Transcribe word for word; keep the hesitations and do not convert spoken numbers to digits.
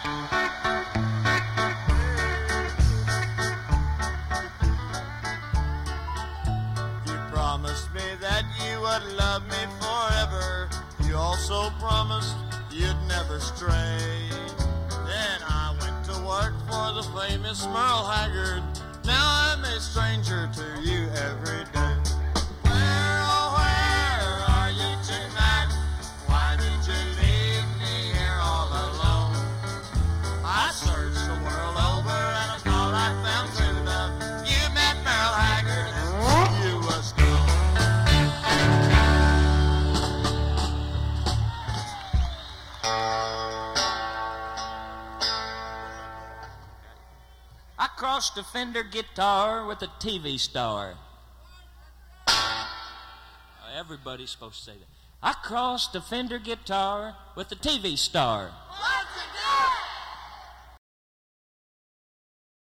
You promised me that you would love me forever. You also promised you'd never stray. Then I went to work for the famous Merle Haggard. Now I'm a stranger to you every day. Where, oh, where are you tonight? Why did you leave me here all alone? I searched the world over and I thought I found true love. You met Merle Haggard and you was gone. I crossed a Fender guitar with a T V star. Everybody's supposed to say that. I crossed a Fender guitar with a T V star.